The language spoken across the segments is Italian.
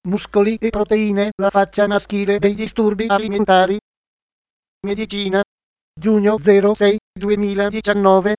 muscoli e proteine, la faccia maschile dei disturbi alimentari. Medicina. Giugno 06, 2019.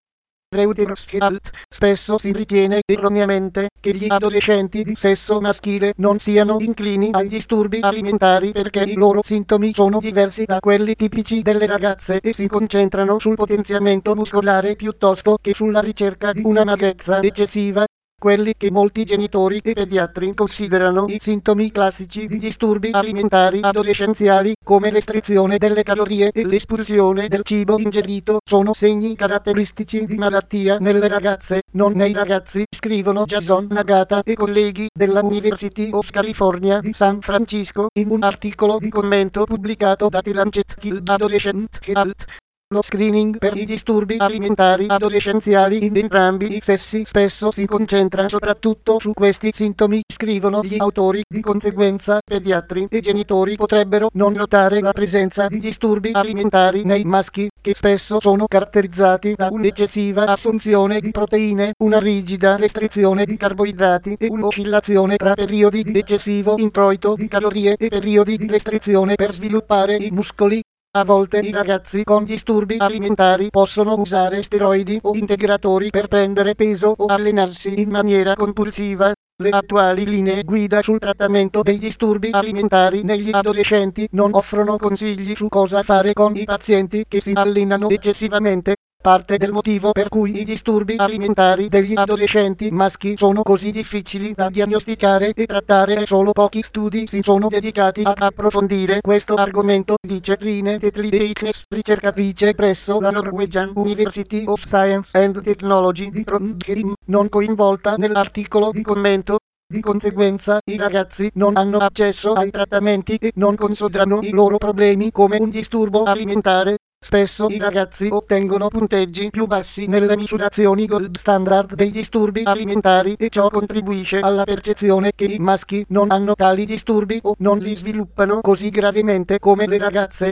Reuters et al. Spesso si ritiene erroneamente che gli adolescenti di sesso maschile non siano inclini ai disturbi alimentari perché i loro sintomi sono diversi da quelli tipici delle ragazze e si concentrano sul potenziamento muscolare piuttosto che sulla ricerca di una magrezza eccessiva. Quelli che molti genitori e pediatri considerano i sintomi classici di disturbi alimentari adolescenziali, come restrizione delle calorie e l'espulsione del cibo ingerito, sono segni caratteristici di malattia nelle ragazze, non nei ragazzi, scrivono Jason Nagata e colleghi della University of California di San Francisco in un articolo di commento pubblicato da The Lancet Killed Adolescent Health. Lo screening per i disturbi alimentari adolescenziali in entrambi i sessi spesso si concentra soprattutto su questi sintomi, scrivono gli autori. Di conseguenza, pediatri e genitori potrebbero non notare la presenza di disturbi alimentari nei maschi, che spesso sono caratterizzati da un'eccessiva assunzione di proteine, una rigida restrizione di carboidrati e un'oscillazione tra periodi di eccessivo introito di calorie e periodi di restrizione per sviluppare i muscoli. A volte i ragazzi con disturbi alimentari possono usare steroidi o integratori per prendere peso o allenarsi in maniera compulsiva. Le attuali linee guida sul trattamento dei disturbi alimentari negli adolescenti non offrono consigli su cosa fare con i pazienti che si allenano eccessivamente. Parte del motivo per cui i disturbi alimentari degli adolescenti maschi sono così difficili da diagnosticare e trattare è solo pochi studi si sono dedicati ad approfondire questo argomento, dice Trine Tetley-Eiknes, ricercatrice presso la Norwegian University of Science and Technology di Trondheim, non coinvolta nell'articolo di commento. Di conseguenza, i ragazzi non hanno accesso ai trattamenti e non considerano i loro problemi come un disturbo alimentare. Spesso i ragazzi ottengono punteggi più bassi nelle misurazioni gold standard dei disturbi alimentari e ciò contribuisce alla percezione che i maschi non hanno tali disturbi o non li sviluppano così gravemente come le ragazze.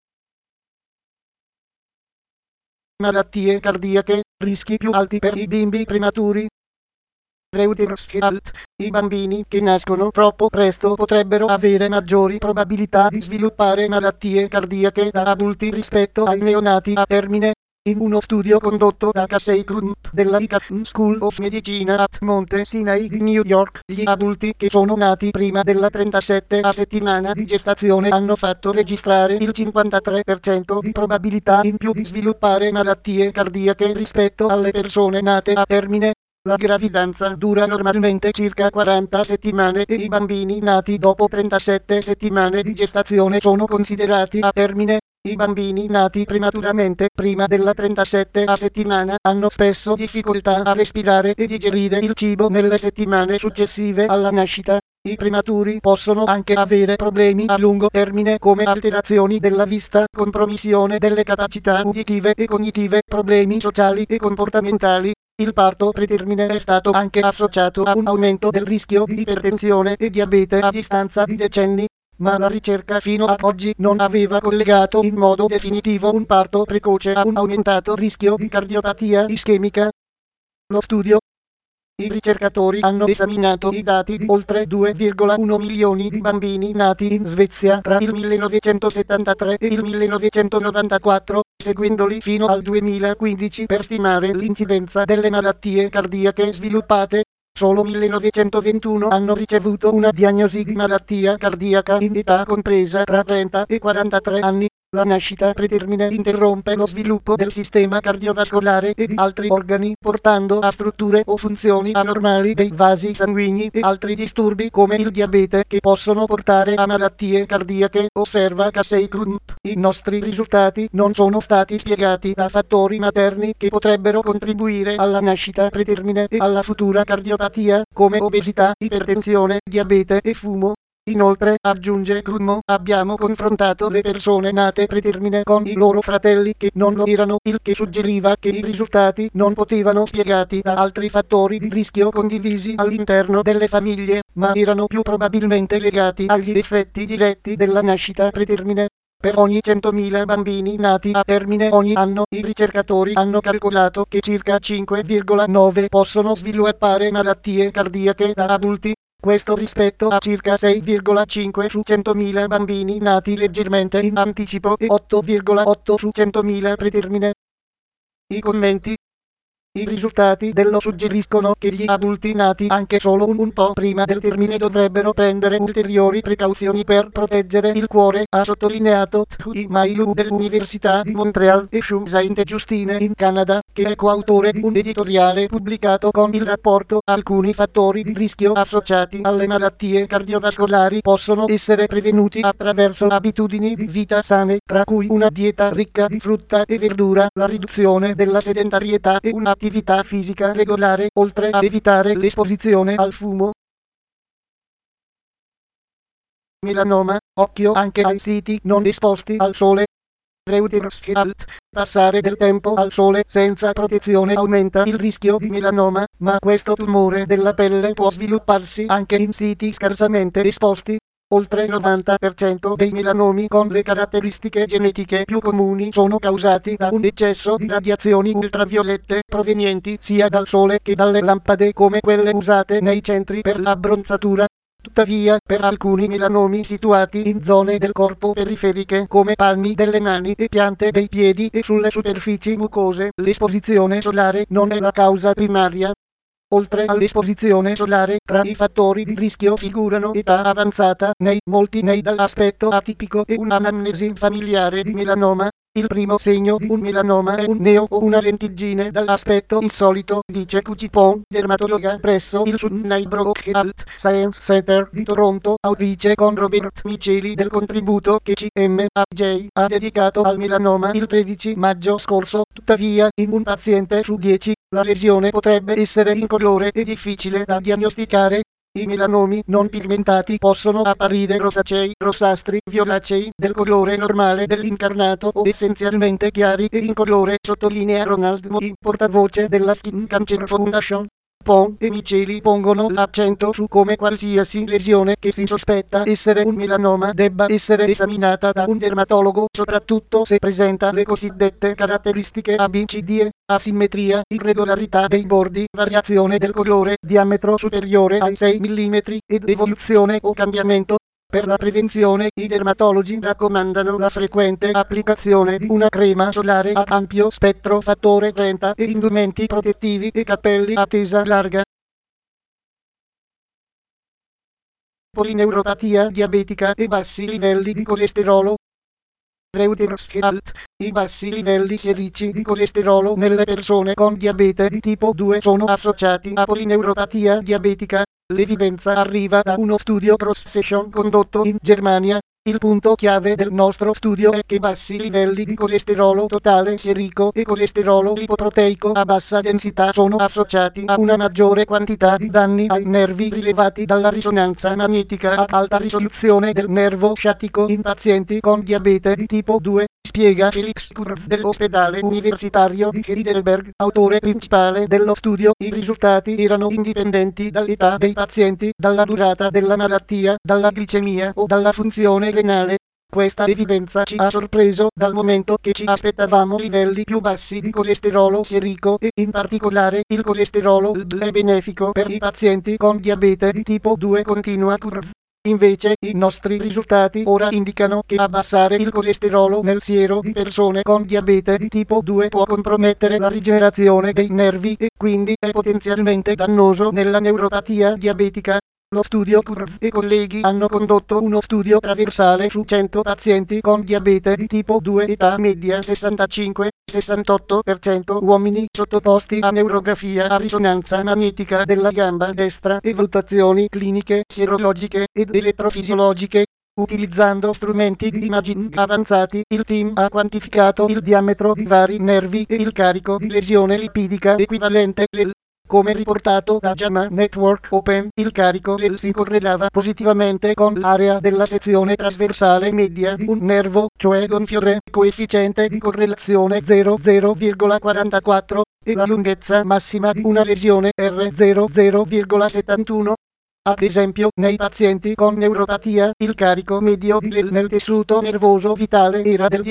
Malattie cardiache, rischi più alti per i bimbi prematuri. Reuters et al. I bambini che nascono troppo presto potrebbero avere maggiori probabilità di sviluppare malattie cardiache da adulti rispetto ai neonati a termine. In uno studio condotto da Casey Crump della Icahn School of Medicine at Monte Sinai di New York, gli adulti che sono nati prima della 37ª settimana di gestazione hanno fatto registrare il 53% di probabilità in più di sviluppare malattie cardiache rispetto alle persone nate a termine. La gravidanza dura normalmente circa 40 settimane e i bambini nati dopo 37 settimane di gestazione sono considerati a termine. I bambini nati prematuramente prima della 37ª settimana hanno spesso difficoltà a respirare e digerire il cibo nelle settimane successive alla nascita. I prematuri possono anche avere problemi a lungo termine come alterazioni della vista, compromissione delle capacità uditive e cognitive, problemi sociali e comportamentali. Il parto pretermine è stato anche associato a un aumento del rischio di ipertensione e diabete a distanza di decenni, ma la ricerca fino ad oggi non aveva collegato in modo definitivo un parto precoce a un aumentato rischio di cardiopatia ischemica. Lo studio. I ricercatori hanno esaminato i dati di oltre 2,1 milioni di bambini nati in Svezia tra il 1973 e il 1994, seguendoli fino al 2015 per stimare l'incidenza delle malattie cardiache sviluppate. Solo 1921 hanno ricevuto una diagnosi di malattia cardiaca in età compresa tra 30 e 43 anni. La nascita pretermine interrompe lo sviluppo del sistema cardiovascolare e di altri organi, portando a strutture o funzioni anormali dei vasi sanguigni e altri disturbi come il diabete che possono portare a malattie cardiache, osserva Casey Crump. I nostri risultati non sono stati spiegati da fattori materni che potrebbero contribuire alla nascita pretermine e alla futura cardiopatia, come obesità, ipertensione, diabete e fumo. Inoltre, aggiunge Crump, abbiamo confrontato le persone nate pretermine con i loro fratelli che non lo erano, il che suggeriva che i risultati non potevano spiegati da altri fattori di rischio condivisi all'interno delle famiglie, ma erano più probabilmente legati agli effetti diretti della nascita pretermine. Per ogni 100.000 bambini nati a termine ogni anno, i ricercatori hanno calcolato che circa 5,9 possono sviluppare malattie cardiache da adulti. Questo rispetto a circa 6,5 su 100.000 bambini nati leggermente in anticipo e 8,8 su 100.000 pretermine. I commenti. I risultati dello suggeriscono che gli adulti nati anche solo un po' prima del termine dovrebbero prendere ulteriori precauzioni per proteggere il cuore, ha sottolineato Hui Mailu dell'Università di Montreal e Shu Sainte-Justine in Canada, che è coautore di un editoriale pubblicato con il rapporto "Alcuni fattori di rischio associati alle malattie cardiovascolari possono essere prevenuti attraverso abitudini di vita sane, tra cui una dieta ricca di frutta e verdura, la riduzione della sedentarietà e un'attività fisica regolare, oltre a evitare l'esposizione al fumo". Melanoma, occhio anche ai siti non esposti al sole. Reuters et al. Passare del tempo al sole senza protezione aumenta il rischio di melanoma, ma questo tumore della pelle può svilupparsi anche in siti scarsamente esposti. Oltre il 90% dei melanomi con le caratteristiche genetiche più comuni sono causati da un eccesso di radiazioni ultraviolette provenienti sia dal sole che dalle lampade come quelle usate nei centri per l'abbronzatura. Tuttavia, per alcuni melanomi situati in zone del corpo periferiche come palmi delle mani e piante dei piedi e sulle superfici mucose, l'esposizione solare non è la causa primaria. Oltre all'esposizione solare, tra i fattori di rischio figurano età avanzata, molti nei dall'aspetto atipico e un'anamnesi familiare di melanoma. Il primo segno di un melanoma è un neo o una lentiggine dall'aspetto insolito, dice Cucipon, dermatologa presso il Sunnybrook Health Science Center di Toronto, autrice con Robert Miceli del contributo che CMAJ ha dedicato al melanoma il 13 maggio scorso. Tuttavia, in un paziente su 10, la lesione potrebbe essere incolore e difficile da diagnosticare. I melanomi non pigmentati possono apparire rosacei, rossastri, violacei, del colore normale dell'incarnato o essenzialmente chiari e incolore, sottolinea Ronald Moy, portavoce della Skin Cancer Foundation. Pon e Miceli pongono l'accento su come qualsiasi lesione che si sospetta essere un melanoma debba essere esaminata da un dermatologo, soprattutto se presenta le cosiddette caratteristiche ABCDE: asimmetria, irregolarità dei bordi, variazione del colore, diametro superiore ai 6 mm ed evoluzione o cambiamento. Per la prevenzione, i dermatologi raccomandano la frequente applicazione di una crema solare a ampio spettro fattore 30 e indumenti protettivi e cappelli a tesa larga. Polineuropatia diabetica e bassi livelli di colesterolo. Reuters et al. I bassi livelli serici di colesterolo nelle persone con diabete di tipo 2 sono associati a polineuropatia diabetica. L'evidenza arriva da uno studio cross-section condotto in Germania. Il punto chiave del nostro studio è che bassi livelli di colesterolo totale sierico e colesterolo lipoproteico a bassa densità sono associati a una maggiore quantità di danni ai nervi rilevati dalla risonanza magnetica ad alta risoluzione del nervo sciatico in pazienti con diabete di tipo 2, spiega Felix Kurz dell'ospedale universitario di Heidelberg, autore principale dello studio. I risultati erano indipendenti dall'età dei pazienti, dalla durata della malattia, dalla glicemia o dalla funzione renale. Questa evidenza ci ha sorpreso dal momento che ci aspettavamo livelli più bassi di colesterolo sierico e in particolare il colesterolo LDL è benefico per i pazienti con diabete di tipo 2, continua Kurz. Invece, i nostri risultati ora indicano che abbassare il colesterolo nel siero di persone con diabete di tipo 2 può compromettere la rigenerazione dei nervi e quindi è potenzialmente dannoso nella neuropatia diabetica. Lo studio Kurz e colleghi hanno condotto uno studio trasversale su 100 pazienti con diabete di tipo 2, età media 65-68% uomini sottoposti a neurografia a risonanza magnetica della gamba destra e valutazioni cliniche, sierologiche ed elettrofisiologiche. Utilizzando strumenti di imaging avanzati, il team ha quantificato il diametro di vari nervi e il carico di lesione lipidica equivalente LEL. Come riportato da JAMA Network Open, il carico LEL si correlava positivamente con l'area della sezione trasversale media di un nervo, cioè gonfiore, coefficiente di correlazione 0,44, e la lunghezza massima di una lesione R 0,71. Ad esempio, nei pazienti con neuropatia, il carico medio di Lel nel tessuto nervoso vitale era del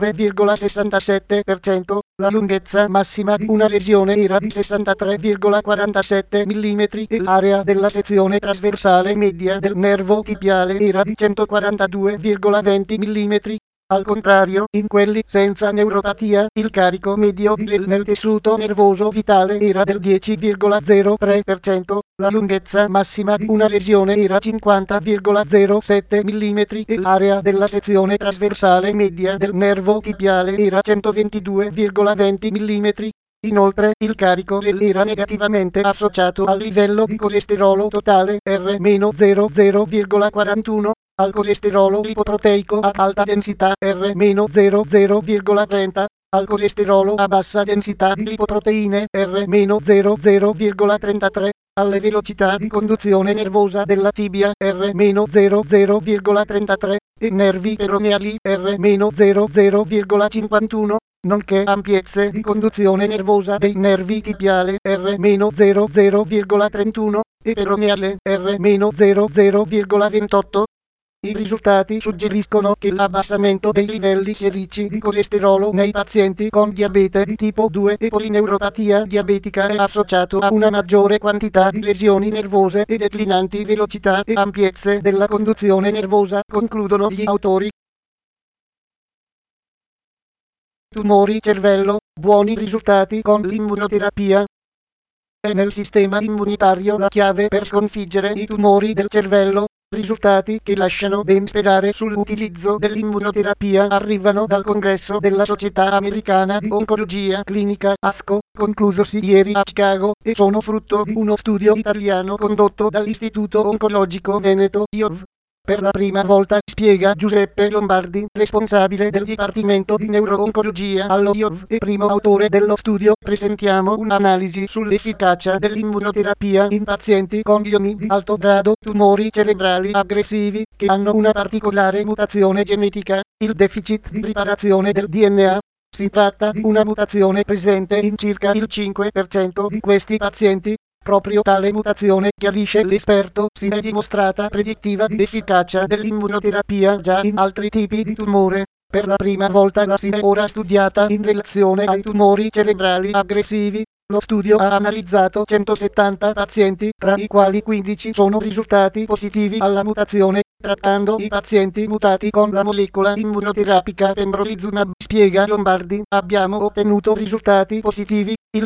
19,67%, la lunghezza massima di una lesione era di 63,47 mm e l'area della sezione trasversale media del nervo tibiale era di 142,20 mm. Al contrario, in quelli senza neuropatia, il carico medio di Lel nel tessuto nervoso vitale era del 10,03%, la lunghezza massima di una lesione era 50,07 mm e l'area della sezione trasversale media del nervo tibiale era 122,20 mm. Inoltre, il carico Lel era negativamente associato al livello di colesterolo totale R-00,41, al colesterolo lipoproteico ad alta densità R-00,30, al colesterolo a bassa densità di lipoproteine R-00,33, alle velocità di conduzione nervosa della tibia R-00,33 e nervi peroneali R-00,51, nonché ampiezze di conduzione nervosa dei nervi tibiale R-00,31 e peroneale R-00,28. I risultati suggeriscono che l'abbassamento dei livelli serici di colesterolo nei pazienti con diabete di tipo 2 e polineuropatia diabetica è associato a una maggiore quantità di lesioni nervose e declinanti velocità e ampiezze della conduzione nervosa, concludono gli autori. Tumori cervello, buoni risultati con l'immunoterapia. È nel sistema immunitario la chiave per sconfiggere i tumori del cervello. Risultati che lasciano ben sperare sull'utilizzo dell'immunoterapia arrivano dal congresso della Società Americana di Oncologia Clinica ASCO, conclusosi ieri a Chicago, e sono frutto di uno studio italiano condotto dall'Istituto Oncologico Veneto IOV. Per la prima volta, spiega Giuseppe Lombardi, responsabile del Dipartimento di Neuro-Oncologia allo IOV e primo autore dello studio, presentiamo un'analisi sull'efficacia dell'immunoterapia in pazienti con gliomi di alto grado, tumori cerebrali aggressivi, che hanno una particolare mutazione genetica, il deficit di riparazione del DNA. Si tratta di una mutazione presente in circa il 5% di questi pazienti. Proprio tale mutazione, chiarisce l'esperto, si è dimostrata predittiva di efficacia dell'immunoterapia già in altri tipi di tumore. Per la prima volta la si è ora studiata in relazione ai tumori cerebrali aggressivi. Lo studio ha analizzato 170 pazienti, tra i quali 15 sono risultati positivi alla mutazione. Trattando i pazienti mutati con la molecola immunoterapica pembrolizumab, spiega Lombardi, abbiamo ottenuto risultati positivi. Il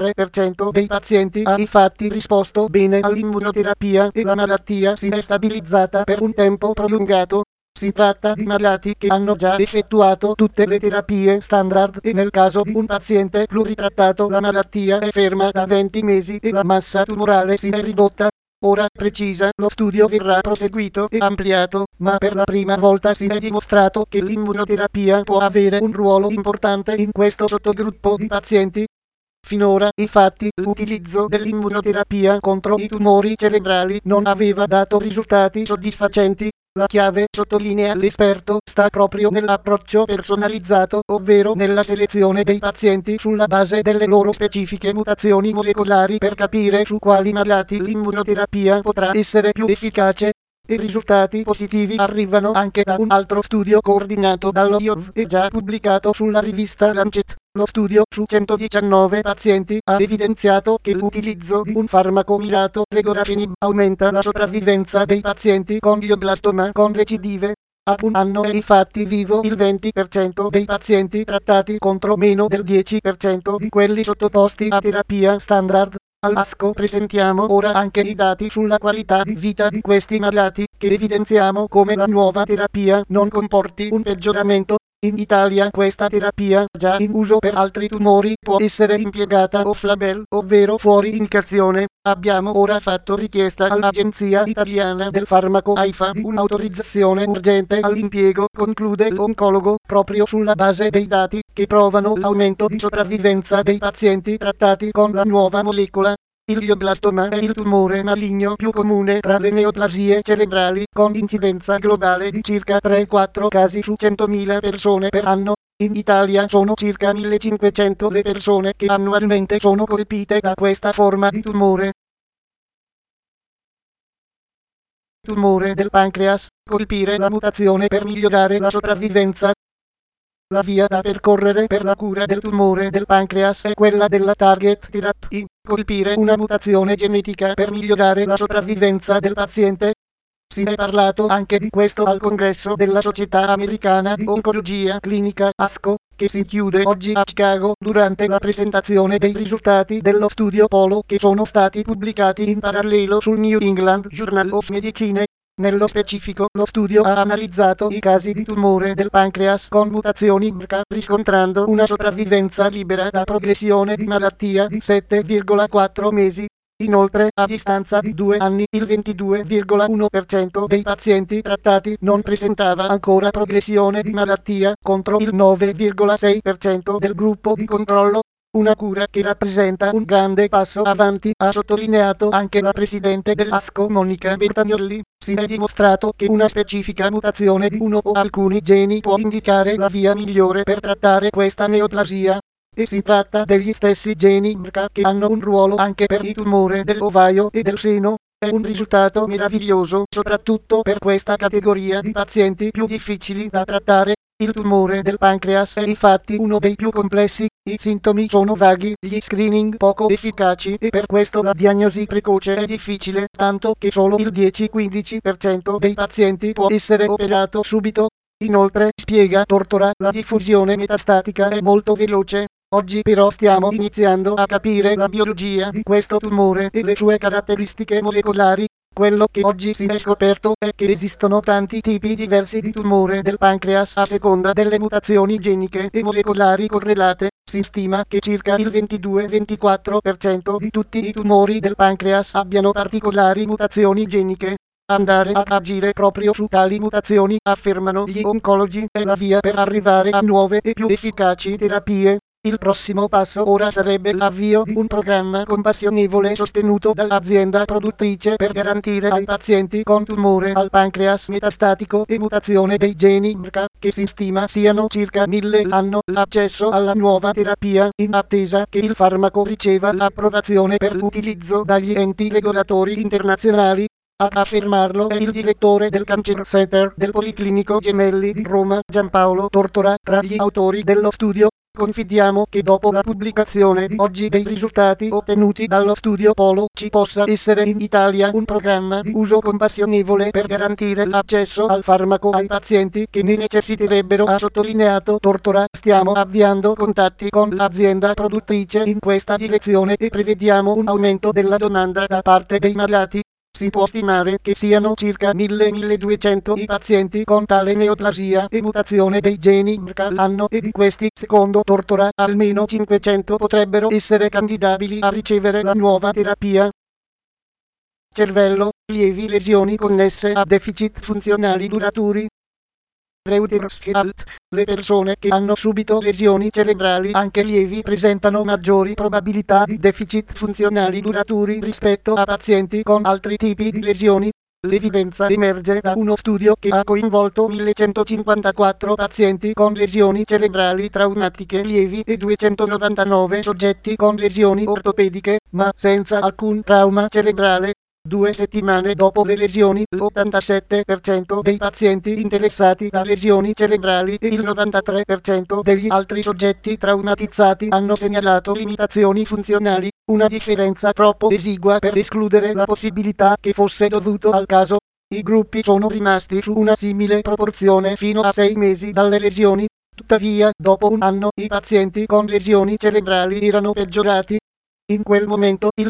33% dei pazienti ha infatti risposto bene all'immunoterapia e la malattia si è stabilizzata per un tempo prolungato. Si tratta di malati che hanno già effettuato tutte le terapie standard e nel caso di un paziente pluritrattato la malattia è ferma da 20 mesi e la massa tumorale si è ridotta. Ora, precisa, lo studio verrà proseguito e ampliato, ma per la prima volta si è dimostrato che l'immunoterapia può avere un ruolo importante in questo sottogruppo di pazienti. Finora, infatti, l'utilizzo dell'immunoterapia contro i tumori cerebrali non aveva dato risultati soddisfacenti. La chiave, sottolinea l'esperto, sta proprio nell'approccio personalizzato, ovvero nella selezione dei pazienti sulla base delle loro specifiche mutazioni molecolari per capire su quali malati l'immunoterapia potrà essere più efficace. I risultati positivi arrivano anche da un altro studio coordinato dallo IOV e già pubblicato sulla rivista Lancet. Lo studio su 119 pazienti ha evidenziato che l'utilizzo di un farmaco mirato, regorafenib, aumenta la sopravvivenza dei pazienti con glioblastoma con recidive. A un anno è infatti vivo il 20% dei pazienti trattati contro meno del 10% di quelli sottoposti a terapia standard. All'ASCO presentiamo ora anche i dati sulla qualità di vita di questi malati, che evidenziamo come la nuova terapia non comporti un peggioramento. In Italia questa terapia, già in uso per altri tumori, può essere impiegata off-label, ovvero fuori indicazione. Abbiamo ora fatto richiesta all'Agenzia Italiana del Farmaco AIFA di un'autorizzazione urgente all'impiego, conclude l'oncologo, proprio sulla base dei dati che provano l'aumento di sopravvivenza dei pazienti trattati con la nuova molecola. Il glioblastoma è il tumore maligno più comune tra le neoplasie cerebrali, con incidenza globale di circa 3-4 casi su 100.000 persone per anno. In Italia sono circa 1500 le persone che annualmente sono colpite da questa forma di tumore. tumore del pancreas, colpire la mutazione per migliorare la sopravvivenza. La via da percorrere per la cura del tumore del pancreas è quella della target therapy, colpire una mutazione genetica per migliorare la sopravvivenza del paziente. Si è parlato anche di questo al congresso della Società Americana di Oncologia Clinica ASCO, che si chiude oggi a Chicago durante la presentazione dei risultati dello studio Polo che sono stati pubblicati in parallelo sul New England Journal of Medicine. Nello specifico, lo studio ha analizzato i casi di tumore del pancreas con mutazioni MRCA, riscontrando una sopravvivenza libera da progressione di malattia di 7,4 mesi. Inoltre, a distanza di 2 anni, il 22,1% dei pazienti trattati non presentava ancora progressione di malattia, contro il 9,6% del gruppo di controllo. Una cura che rappresenta un grande passo avanti, ha sottolineato anche la presidente dell'ASCO Monica Bertagnolli. Si è dimostrato che una specifica mutazione di uno o alcuni geni può indicare la via migliore per trattare questa neoplasia. E si tratta degli stessi geni MRCA che hanno un ruolo anche per il tumore dell'ovaio e del seno. È un risultato meraviglioso, soprattutto per questa categoria di pazienti più difficili da trattare. Il tumore del pancreas è infatti uno dei più complessi, i sintomi sono vaghi, gli screening poco efficaci e per questo la diagnosi precoce è difficile, tanto che solo il 10-15% dei pazienti può essere operato subito. Inoltre, spiega Tortora, la diffusione metastatica è molto veloce. Oggi però stiamo iniziando a capire la biologia di questo tumore e le sue caratteristiche molecolari. Quello che oggi si è scoperto è che esistono tanti tipi diversi di tumore del pancreas a seconda delle mutazioni geniche e molecolari correlate. Si stima che circa il 22-24% di tutti i tumori del pancreas abbiano particolari mutazioni geniche. Andare a agire proprio su tali mutazioni, affermano gli oncologi, è la via per arrivare a nuove e più efficaci terapie. Il prossimo passo ora sarebbe l'avvio di un programma compassionevole sostenuto dall'azienda produttrice per garantire ai pazienti con tumore al pancreas metastatico e mutazione dei geni MRCA, che si stima siano circa 1000 l'anno, l'accesso alla nuova terapia, in attesa che il farmaco riceva l'approvazione per l'utilizzo dagli enti regolatori internazionali. A affermarlo è il direttore del Cancer Center del Policlinico Gemelli di Roma, Giampaolo Tortora, tra gli autori dello studio. Confidiamo che dopo la pubblicazione di oggi dei risultati ottenuti dallo studio Polo ci possa essere in Italia un programma di uso compassionevole per garantire l'accesso al farmaco ai pazienti che ne necessiterebbero, ha sottolineato Tortora. Stiamo avviando contatti con l'azienda produttrice in questa direzione e prevediamo un aumento della domanda da parte dei malati. Si può stimare che siano circa 1000-1200 i pazienti con tale neoplasia e mutazione dei geni MRCA l'anno e di questi, secondo Tortora, almeno 500 potrebbero essere candidabili a ricevere la nuova terapia. Cervello, lievi lesioni connesse a deficit funzionali duraturi. Reuters et al. Le persone che hanno subito lesioni cerebrali anche lievi presentano maggiori probabilità di deficit funzionali duraturi rispetto a pazienti con altri tipi di lesioni. L'evidenza emerge da uno studio che ha coinvolto 1154 pazienti con lesioni cerebrali traumatiche lievi e 299 soggetti con lesioni ortopediche, ma senza alcun trauma cerebrale. 2 settimane dopo le lesioni, l'87% dei pazienti interessati da lesioni cerebrali e il 93% degli altri soggetti traumatizzati hanno segnalato limitazioni funzionali, una differenza troppo esigua per escludere la possibilità che fosse dovuto al caso. I gruppi sono rimasti su una simile proporzione fino a 6 mesi dalle lesioni. Tuttavia, dopo un anno, i pazienti con lesioni cerebrali erano peggiorati. In quel momento il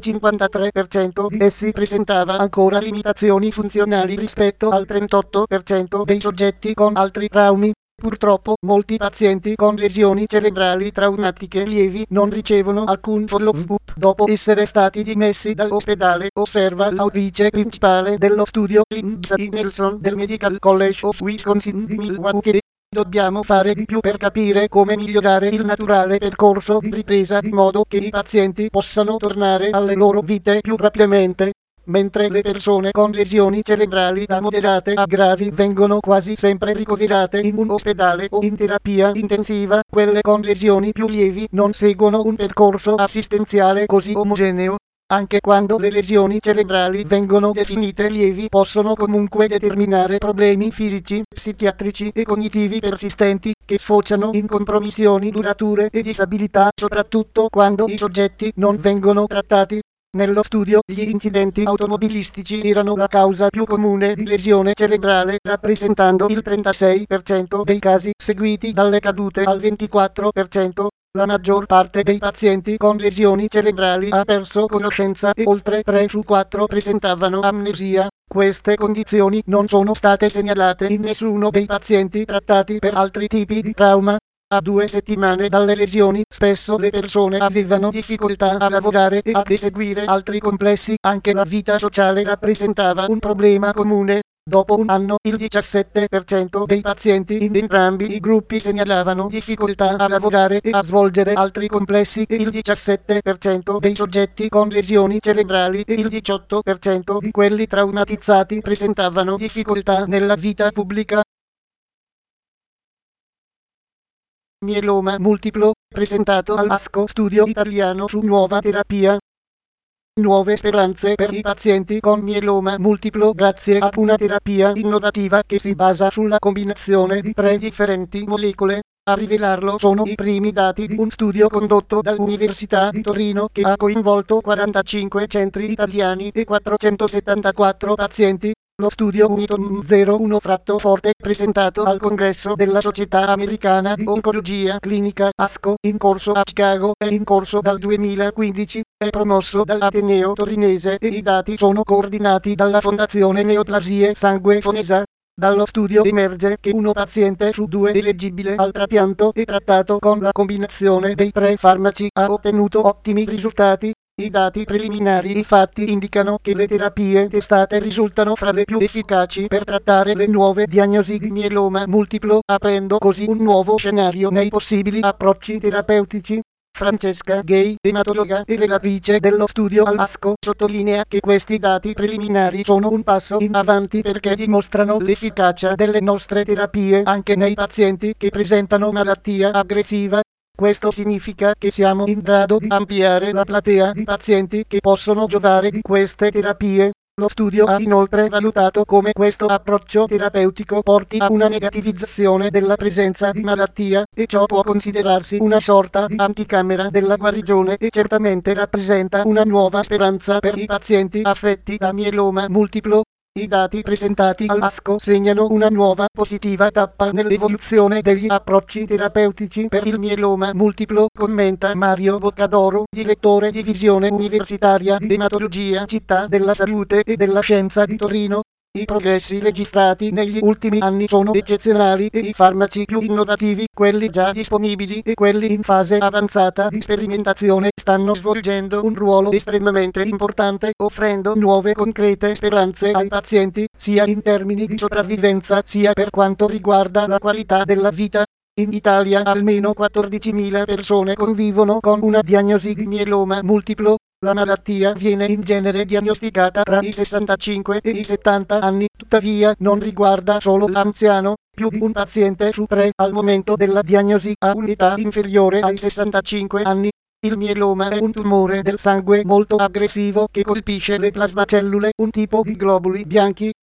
53% di essi presentava ancora limitazioni funzionali rispetto al 38% dei soggetti con altri traumi. Purtroppo, molti pazienti con lesioni cerebrali traumatiche lievi non ricevono alcun follow-up dopo essere stati dimessi dall'ospedale, osserva l'autrice principale dello studio Lindsay Nelson del Medical College of Wisconsin di Milwaukee. Dobbiamo fare di più per capire come migliorare il naturale percorso di ripresa di modo che i pazienti possano tornare alle loro vite più rapidamente. Mentre le persone con lesioni cerebrali da moderate a gravi vengono quasi sempre ricoverate in un ospedale o in terapia intensiva, quelle con lesioni più lievi non seguono un percorso assistenziale così omogeneo. Anche quando le lesioni cerebrali vengono definite lievi, possono comunque determinare problemi fisici, psichiatrici e cognitivi persistenti, che sfociano in compromissioni durature e disabilità, soprattutto quando i soggetti non vengono trattati. Nello studio, gli incidenti automobilistici erano la causa più comune di lesione cerebrale, rappresentando il 36% dei casi, seguiti dalle cadute al 24%. La maggior parte dei pazienti con lesioni cerebrali ha perso conoscenza e oltre 3 su 4 presentavano amnesia. Queste condizioni non sono state segnalate in nessuno dei pazienti trattati per altri tipi di trauma. A 2 settimane dalle lesioni, spesso le persone avevano difficoltà a lavorare e ad eseguire altri complessi, anche la vita sociale rappresentava un problema comune. Dopo un anno, il 17% dei pazienti in entrambi i gruppi segnalavano difficoltà a lavorare e a svolgere altri complessi e il 17% dei soggetti con lesioni cerebrali e il 18% di quelli traumatizzati presentavano difficoltà nella vita pubblica. Mieloma multiplo, presentato all'ASCO Studio Italiano su nuova terapia. Nuove speranze per i pazienti con mieloma multiplo grazie a una terapia innovativa che si basa sulla combinazione di 3 differenti molecole. A rivelarlo sono i primi dati di un studio condotto dall'Università di Torino che ha coinvolto 45 centri italiani e 474 pazienti. Lo studio Uniton 01 Forte, presentato al congresso della Società Americana di Oncologia Clinica ASCO, in corso a Chicago e in corso dal 2015, è promosso dall'Ateneo Torinese e i dati sono coordinati dalla Fondazione Neoplasie Sangue Fonesa. Dallo studio emerge che 1 paziente su 2 eleggibile al trapianto e trattato con la combinazione dei 3 farmaci ha ottenuto ottimi risultati. I dati preliminari infatti indicano che le terapie testate risultano fra le più efficaci per trattare le nuove diagnosi di mieloma multiplo, aprendo così un nuovo scenario nei possibili approcci terapeutici. Francesca Gay, ematologa e relatrice dello studio all'ASCO, sottolinea che questi dati preliminari sono un passo in avanti perché dimostrano l'efficacia delle nostre terapie anche nei pazienti che presentano malattia aggressiva. Questo significa che siamo in grado di ampliare la platea di pazienti che possono giovare di queste terapie. Lo studio ha inoltre valutato come questo approccio terapeutico porti a una negativizzazione della presenza di malattia, e ciò può considerarsi una sorta di anticamera della guarigione e certamente rappresenta una nuova speranza per i pazienti affetti da mieloma multiplo. I dati presentati all'ASCO segnano una nuova positiva tappa nell'evoluzione degli approcci terapeutici per il mieloma multiplo, commenta Mario Boccadoro, direttore divisione universitaria di ematologia Città della Salute e della Scienza di Torino. I progressi registrati negli ultimi anni sono eccezionali e i farmaci più innovativi, quelli già disponibili e quelli in fase avanzata di sperimentazione, stanno svolgendo un ruolo estremamente importante, offrendo nuove concrete speranze ai pazienti, sia in termini di sopravvivenza sia per quanto riguarda la qualità della vita. In Italia almeno 14.000 persone convivono con una diagnosi di mieloma multiplo. La malattia viene in genere diagnosticata tra i 65 e i 70 anni, tuttavia non riguarda solo l'anziano. Più di un paziente su 3 al momento della diagnosi ha un'età inferiore ai 65 anni. Il mieloma è un tumore del sangue molto aggressivo che colpisce le plasmacellule, un tipo di globuli bianchi